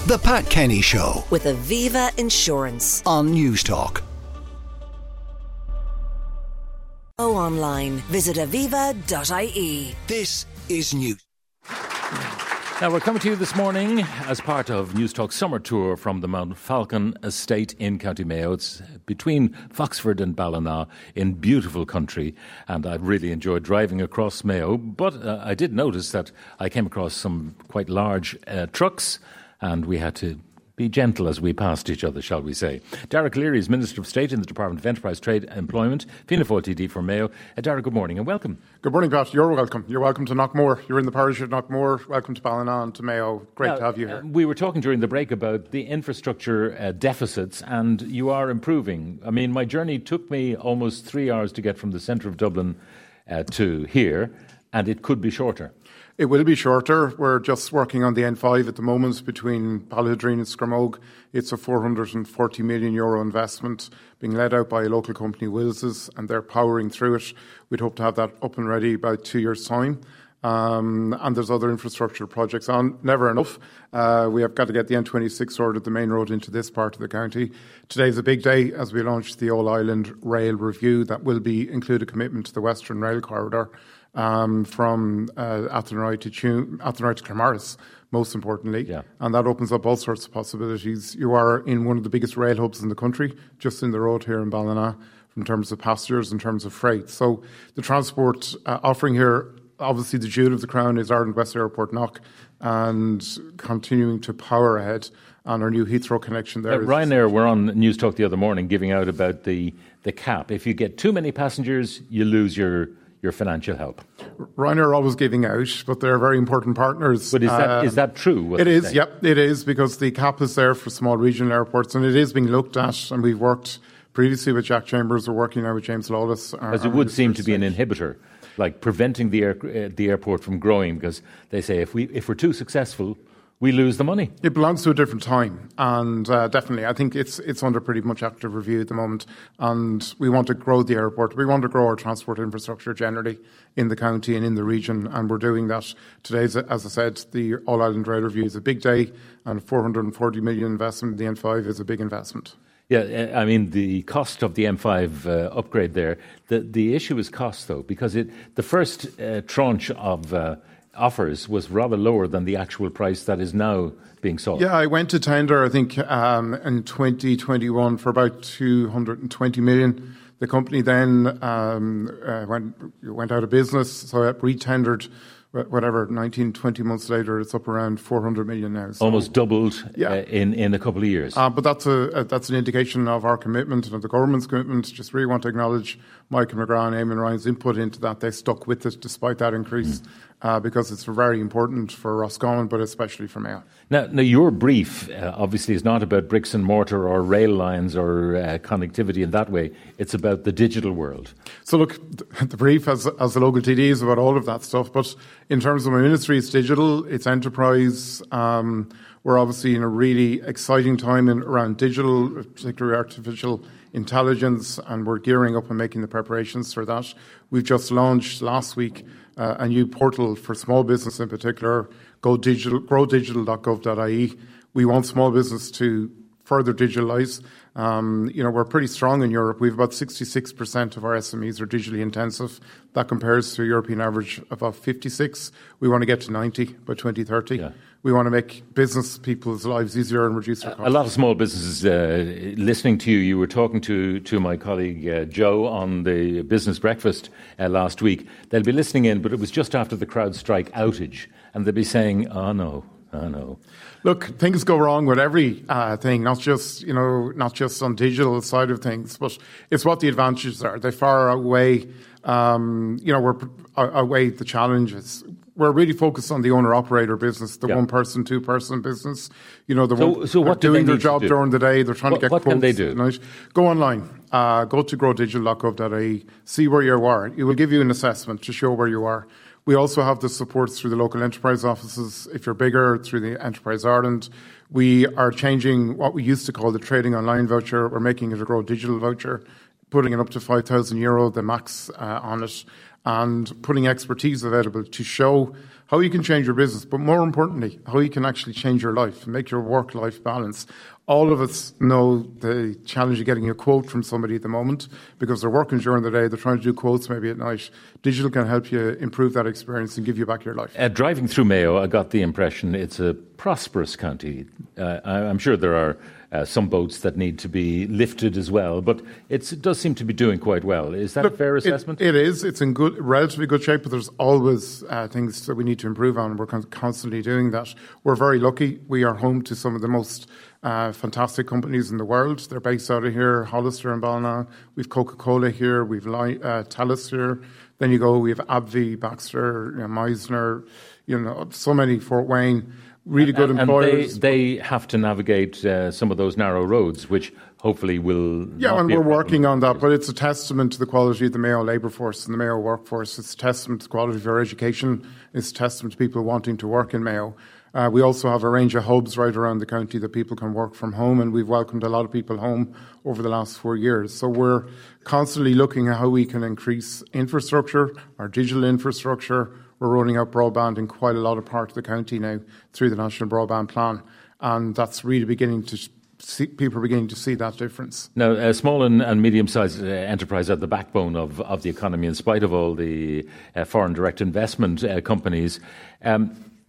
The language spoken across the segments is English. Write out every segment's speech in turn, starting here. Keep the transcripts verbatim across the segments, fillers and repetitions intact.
The Pat Kenny Show with Aviva Insurance on Newstalk. Go online. Visit aviva dot I E. This is News. Now, we're coming to you this morning as part of Newstalk's summer tour from the Mount Falcon estate in County Mayo. It's between Foxford and Ballina in beautiful country, and I've really enjoyed driving across Mayo. But uh, I did notice that I came across some quite large uh, trucks, and we had to be gentle as we passed each other, shall we say. Derek Leary is Minister of State in the Department of Enterprise, Trade and Employment, Fianna Fáil T D for Mayo. Uh, Derek, good morning and welcome. Good morning, Pat. You're welcome. You're welcome to Knockmore. You're in the parish of Knockmore. Welcome to Ballina and to Mayo. Great now, to have you here. Uh, we were talking during the break about the infrastructure uh, deficits, and you are improving. I mean, my journey took me almost three hours to get from the centre of Dublin uh, to here, and it could be shorter. It will be shorter. We're just working on the N five at the moment between Ballydreen and Scramogue. It's a four hundred forty million euro investment being led out by a local company, Wills's, and they're powering through it. We'd hope to have that up and ready about two years' time. Um, and there's other infrastructure projects on. Never enough. Uh, we have got to get the N twenty-six sorted, the main road into this part of the county. Today's a big day as we launch the All Ireland Rail Review. That will be include a commitment to the Western Rail Corridor. Um, from uh, Athenry to Tune, Athenry to Claremorris, most importantly. Yeah. And that opens up all sorts of possibilities. You are in one of the biggest rail hubs in the country, just in the road here in Ballina, in terms of passengers, in terms of freight. So the transport uh, offering here, obviously the jewel of the crown is Ireland West Airport Knock, and continuing to power ahead on our new Heathrow connection there. Uh, Ryanair were on Newstalk the other morning giving out about the, the cap. If you get too many passengers, you lose your... your financial help. Ryanair are always giving out, but they're very important partners. But is that uh, is that true? It is, yep, it is, because the cap is there for small regional airports, and it is being looked at, and we've worked previously with Jack Chambers, we're working now with James Lawless. Because it would seem to be an inhibitor, like preventing the, air, uh, the airport from growing, because they say if, we, if we're too successful, we lose the money. It belongs to a different time, and uh, definitely, I think it's it's under pretty much active review at the moment. And we want to grow the airport. We want to grow our transport infrastructure generally in the county and in the region, and we're doing that today. As I said, the All Ireland Rail Review is a big day, and four hundred forty million investment in the N five is a big investment. Yeah, I mean, the cost of the M five uh, upgrade there, the the issue is cost, though, because it the first uh, tranche of uh, offers was rather lower than the actual price that is now being sold. Yeah, I went to tender, I think, um, in twenty twenty-one for about two hundred twenty million. The company then um, uh, went went out of business, so I re-tendered, whatever, nineteen, twenty months later, it's up around four hundred million now. So, almost doubled yeah. uh, in, in a couple of years. Uh, but that's a, a that's an indication of our commitment and of the government's commitment. Just really want to acknowledge Michael McGrath and Eamon Ryan's input into that. They stuck with it despite that increase. Mm. Uh, because it's very important for Roscommon, but especially for Mayo. Now, now your brief uh, obviously is not about bricks and mortar or rail lines or uh, connectivity in that way. It's about the digital world. So look, the brief as, as the local T D is about all of that stuff, but in terms of my ministry, it's digital, it's enterprise. Um, we're obviously in a really exciting time in, around digital, particularly artificial intelligence, and we're gearing up and making the preparations for that. We've just launched last week uh, a new portal for small business in particular, go digital, grow digital dot gov dot I E. We want small business to further digitalise. Um, you know, we're pretty strong in Europe. We have about sixty-six percent of our S M Es are digitally intensive. That compares to a European average of about fifty-six. We want to get to ninety by twenty thirty. Yeah. We want to make business people's lives easier and reduce their costs. A lot of small businesses uh, listening to you. You were talking to, to my colleague uh, Joe on the Business Breakfast uh, last week. They'll be listening in, but it was just after the CrowdStrike outage, and they'll be saying, oh no, oh no. Look, things go wrong with every uh, thing, not just, you know, not just on digital side of things, but it's what the advantages are. They far outweigh, um, you know, we're outweigh the challenges. We're really focused on the owner-operator business, the yeah. one-person, two-person business. You know, the so, one so what do doing their job do? during the day. They're trying what, to get what quotes. What can they do? Tonight. Go online. Uh, go to grow digital dot gov dot I E. See where you are. It will give you an assessment to show where you are. We also have the support through the local enterprise offices. If you're bigger, through the Enterprise Ireland. We are changing what we used to call the trading online voucher. We're making it a grow digital voucher. putting it up to five thousand euro, the max uh, on it, and putting expertise available to show how you can change your business, but more importantly, how you can actually change your life and make your work-life balance. All of us know the challenge of getting a quote from somebody at the moment because they're working during the day, they're trying to do quotes maybe at night. Digital can help you improve that experience and give you back your life. Uh, driving through Mayo, I got the impression it's a prosperous county. Uh, I'm sure there are uh, some boats that need to be lifted as well, but it's, it does seem to be doing quite well. Is that Look, a fair assessment? It, it is. It's in good, relatively good shape, but there's always uh, things that we need to improve on, and we're con- constantly doing that. We're very lucky. We are home to some of the most Uh, fantastic companies in the world. They're based out of here, Hollister and Ballina. We've Coca-Cola here, we've uh, Telus here. Then you go, we have AbbVie, Baxter, you know, Meisner, you know, so many, Fort Wayne, really and, good and employers. And they, they have to navigate uh, some of those narrow roads, which hopefully will Yeah, not and be we're a working on that, but it's a testament to the quality of the Mayo labour force and the Mayo workforce. It's a testament to the quality of our education. It's a testament to people wanting to work in Mayo. Uh, we also have a range of hubs right around the county that people can work from home, and we've welcomed a lot of people home over the last four years. So we're constantly looking at how we can increase infrastructure, our digital infrastructure. We're rolling out broadband in quite a lot of parts of the county now through the National Broadband Plan, and that's really beginning to see, people are beginning to see that difference. Now, uh, small and, and medium-sized uh, enterprise are the backbone of, of the economy in spite of all the uh, foreign direct investment uh, companies. Um,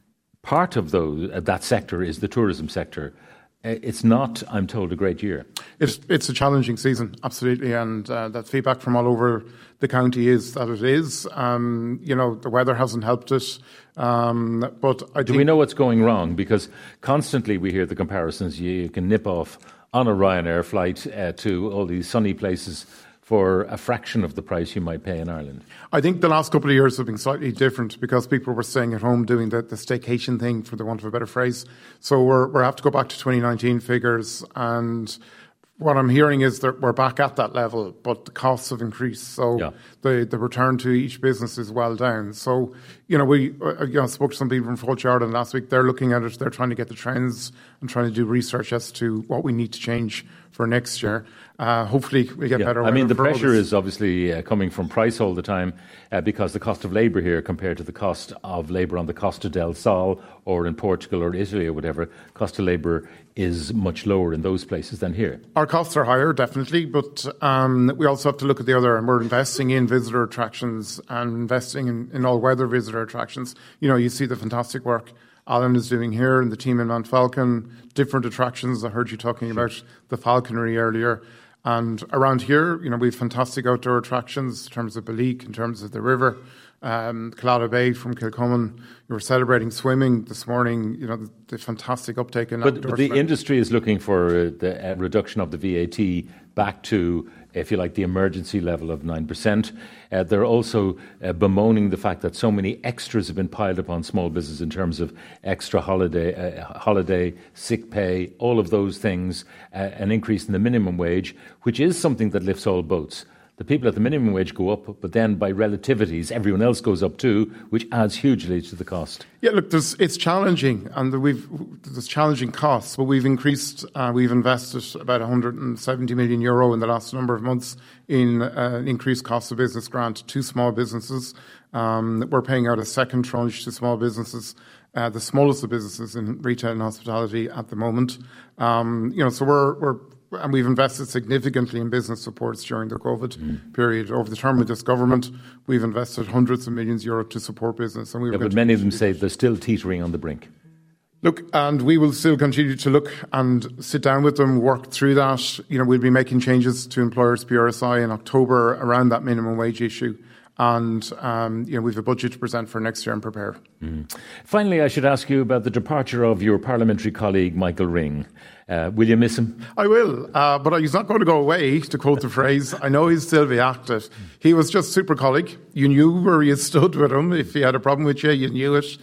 Part of those, uh, that sector is the tourism sector. Uh, it's not, I'm told, a great year. It's, it's a challenging season, absolutely, and uh, that feedback from all over the county is that it is. Um, you know, the weather hasn't helped it, um, but I think... Do we know what's going wrong? Because constantly we hear the comparisons. You, you can nip off on a Ryanair flight uh, to all these sunny places for a fraction of the price you might pay in Ireland. I think the last couple of years have been slightly different because people were staying at home doing the, the staycation thing, for the want of a better phrase. So we're we have to go back to twenty nineteen figures, and what I'm hearing is that we're back at that level, but the costs have increased. So yeah. the, the return to each business is well down. So, you know, we uh, you know, spoke to some people from Fulch Ireland last week. They're looking at it. They're trying to get the trends and trying to do research as to what we need to change for next year. Uh, hopefully we get yeah. better. I mean, the pressure others. is obviously uh, coming from price all the time uh, because the cost of labour here compared to the cost of labour on the Costa del Sol or in Portugal or Italy or whatever, cost of labour is much lower in those places than here. Our costs are higher, definitely, but um, we also have to look at the other, and we're investing in visitor attractions and investing in, in all-weather visitor attractions. You know, you see the fantastic work Alan is doing here and the team in Mount Falcon, different attractions. I heard you talking about the falconry earlier. And around here, you know, we have fantastic outdoor attractions in terms of Baleek, in terms of the river, um, Collada Bay from Kilcommon. We were celebrating swimming this morning, you know, the, the fantastic uptake in but, outdoor but the swimming. industry is looking for uh, the uh, reduction of the V A T back to, if you like, the emergency level of nine percent. Uh, they're also uh, bemoaning the fact that so many extras have been piled upon small business in terms of extra holiday, uh, holiday, sick pay, all of those things, uh, an increase in the minimum wage, which is something that lifts all boats. The people at the minimum wage go up, but then by relativities, everyone else goes up too, which adds hugely to the cost. Yeah, look, there's, it's challenging, and we've there's challenging costs, but we've increased, uh, we've invested about one hundred seventy million euro in the last number of months in uh, increased cost of business grant to small businesses. Um, we're paying out a second tranche to small businesses, uh, the smallest of businesses in retail and hospitality at the moment. Um, you know, so we're we're. And we've invested significantly in business supports during the COVID mm. period. Over the term of this government, we've invested hundreds of millions of euro to support business. And we yeah, but many of them say they're still teetering on the brink. Look, and we will still continue to look and sit down with them, work through that. You know, we'll be making changes to employers' P R S I in October around that minimum wage issue. And, um, you know, we have a budget to present for next year and prepare. Mm. Finally, I should ask you about the departure of your parliamentary colleague, Michael Ring. Uh, will you miss him? I will, uh, but he's not going to go away, to quote the phrase. I know he'll still be active. He was just super colleague. You knew where you stood with him. If he had a problem with you, you knew it.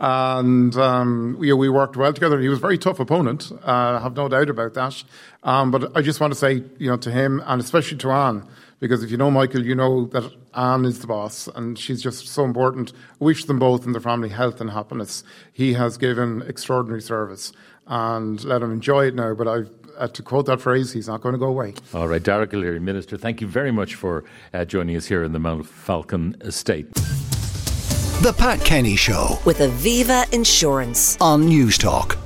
And um, we, we worked well together. He was a very tough opponent, uh, I have no doubt about that. Um, but I just want to say, you know, to him, and especially to Anne, because if you know Michael, you know that Anne is the boss, and she's just so important. I wish them both and their family health and happiness. He has given extraordinary service, and let him enjoy it now. But I've uh, to quote that phrase, he's not going to go away. All right, Derek O'Leary, Minister, thank you very much for uh, joining us here in the Mount Falcon estate. The Pat Kenny Show with Aviva Insurance on News Talk.